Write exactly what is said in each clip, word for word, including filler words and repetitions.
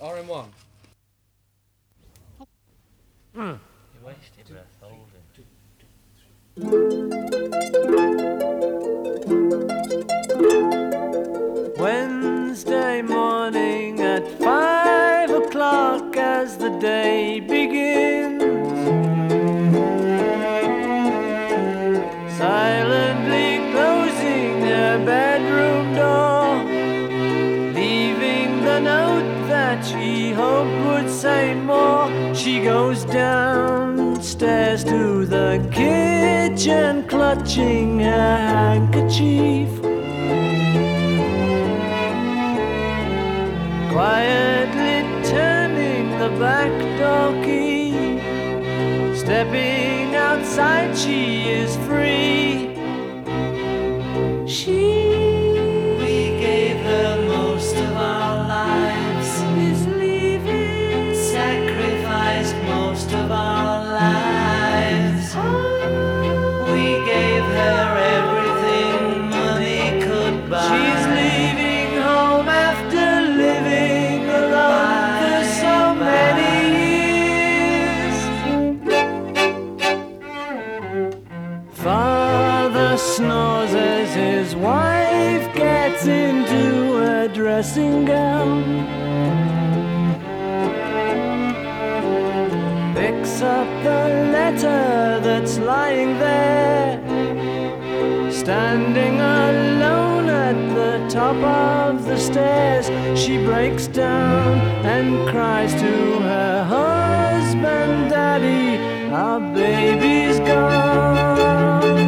R M one. Mm. You're wasting breath holding. Wednesday morning at five o'clock as the day begins, silently closing her bedroom door, leaving the note that she hoped would say more. She goes downstairs to the kitchen, clutching her handkerchief, quietly turning the back door key. Stepping outside, she is free. She We gave her most of our lives, is leaving, sacrificed most of our lives. We gave her everything money could buy. She's leaving home after living alone for so many years. Father snores as his wife gets into a dressing gown, picks up the letter that's lying there, standing alone at the top of the stairs. She breaks down and cries to her husband, "Daddy, our baby's gone."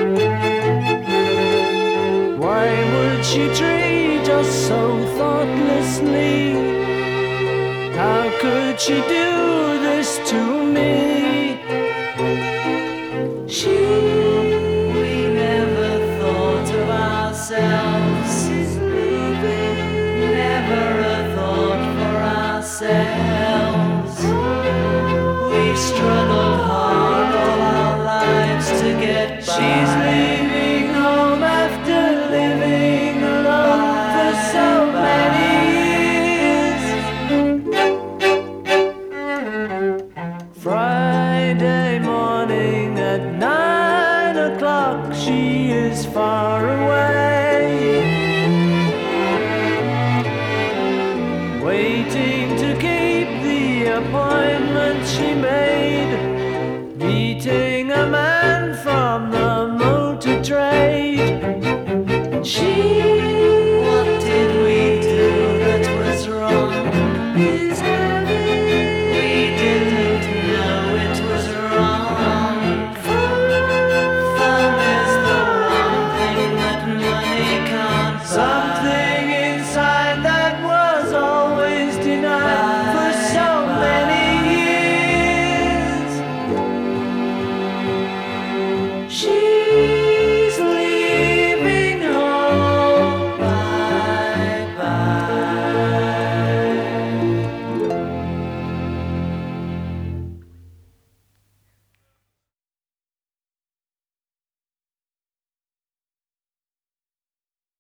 Why would she treat us so thoughtlessly? How could she do this to me? She We never thought of ourselves, is leaving, never a thought for ourselves. We struggled hard all our lives to get by. She's leaving home after living alone for so many years. Friday morning at nine o'clock, she is far away, waiting to keep the appointment she made, meeting a man from the motor trade. She